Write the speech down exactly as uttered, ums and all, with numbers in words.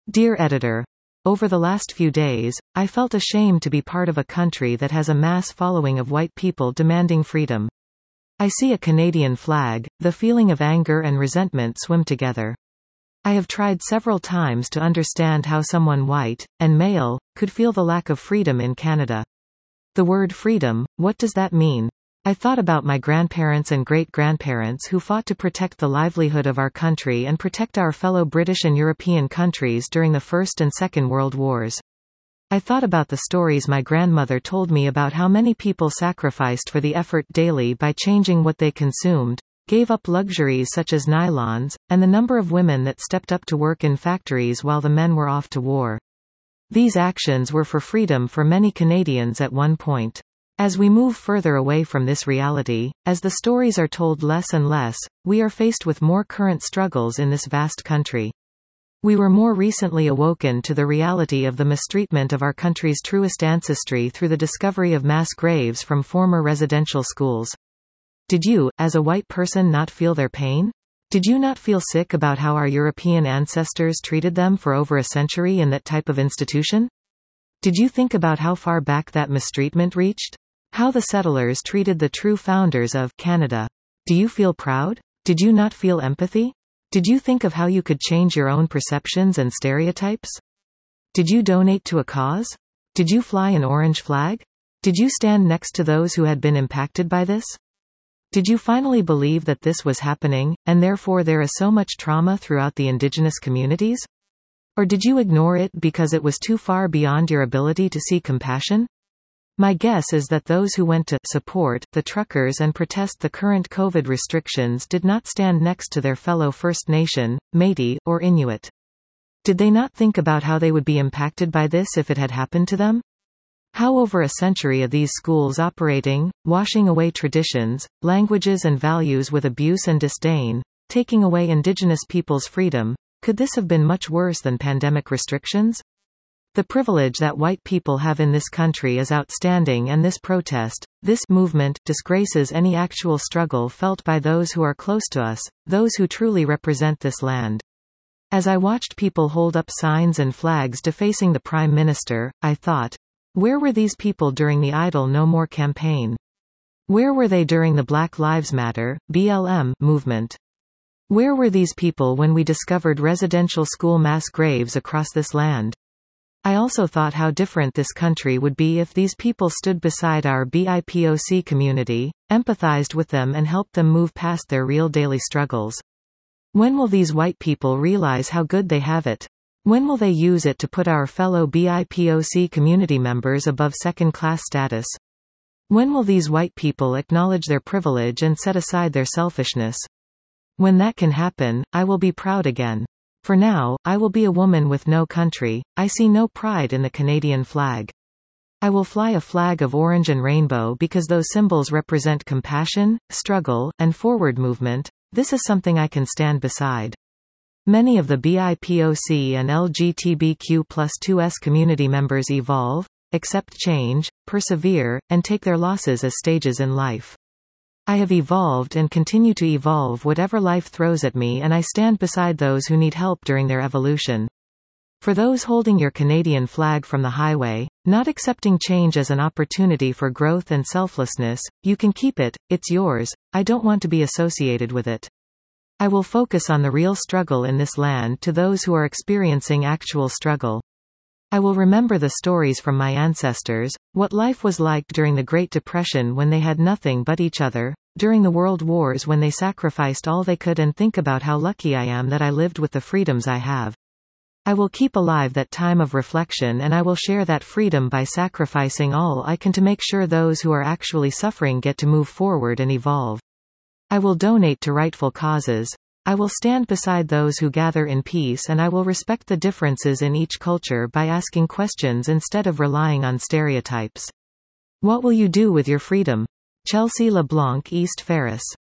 Dear Editor, over the last few days, I felt ashamed to be part of a country that has a mass following of white people demanding freedom. I see a Canadian flag, the feeling of anger and resentment swim together. I have tried several times to understand how someone white, and male, could feel the lack of freedom in Canada. The word freedom, what does that mean? I thought about my grandparents and great-grandparents who fought to protect the livelihood of our country and protect our fellow British and European countries during the First and Second World Wars. I thought about the stories my grandmother told me about how many people sacrificed for the effort daily by changing what they consumed, gave up luxuries such as nylons, and the number of women that stepped up to work in factories while the men were off to war. These actions were for freedom for many Canadians at one point. As we move further away from this reality, as the stories are told less and less, we are faced with more current struggles in this vast country. We were more recently awoken to the reality of the mistreatment of our country's truest ancestry through the discovery of mass graves from former residential schools. Did you, as a white person, not feel their pain? Did you not feel sick about how our European ancestors treated them for over a century in that type of institution? Did you think about how far back that mistreatment reached? How the settlers treated the true founders of Canada? Do you feel proud? Did you not feel empathy? Did you think of how you could change your own perceptions and stereotypes? Did you donate to a cause? Did you fly an orange flag? Did you stand next to those who had been impacted by this? Did you finally believe that this was happening, and therefore there is so much trauma throughout the Indigenous communities? Or did you ignore it because it was too far beyond your ability to see compassion? My guess is that those who went to support the truckers and protest the current COVID restrictions did not stand next to their fellow First Nation, Métis, or Inuit. Did they not think about how they would be impacted by this if it had happened to them? How over a century of these schools operating, washing away traditions, languages and values with abuse and disdain, taking away Indigenous people's freedom, could this have been much worse than pandemic restrictions? The privilege that white people have in this country is outstanding, and this protest, this movement, disgraces any actual struggle felt by those who are close to us, those who truly represent this land. As I watched people hold up signs and flags defacing the Prime Minister, I thought, where were these people during the Idle No More campaign? Where were they during the Black Lives Matter, B L M, movement? Where were these people when we discovered residential school mass graves across this land? I also thought how different this country would be if these people stood beside our B I P O C community, empathized with them and helped them move past their real daily struggles. When will these white people realize how good they have it? When will they use it to put our fellow B I P O C community members above second-class status? When will these white people acknowledge their privilege and set aside their selfishness? When that can happen, I will be proud again. For now, I will be a woman with no country. I see no pride in the Canadian flag. I will fly a flag of orange and rainbow because those symbols represent compassion, struggle, and forward movement. This is something I can stand beside. Many of the B I P O C and L G B T Q plus two S community members evolve, accept change, persevere, and take their losses as stages in life. I have evolved and continue to evolve whatever life throws at me, and I stand beside those who need help during their evolution. For those holding your Canadian flag from the highway, not accepting change as an opportunity for growth and selflessness, you can keep it, it's yours. I don't want to be associated with it. I will focus on the real struggle in this land to those who are experiencing actual struggle. I will remember the stories from my ancestors, what life was like during the Great Depression when they had nothing but each other, during the World Wars when they sacrificed all they could, and think about how lucky I am that I lived with the freedoms I have. I will keep alive that time of reflection, and I will share that freedom by sacrificing all I can to make sure those who are actually suffering get to move forward and evolve. I will donate to rightful causes. I will stand beside those who gather in peace, and I will respect the differences in each culture by asking questions instead of relying on stereotypes. What will you do with your freedom? Chelsea LeBlanc, East Ferris.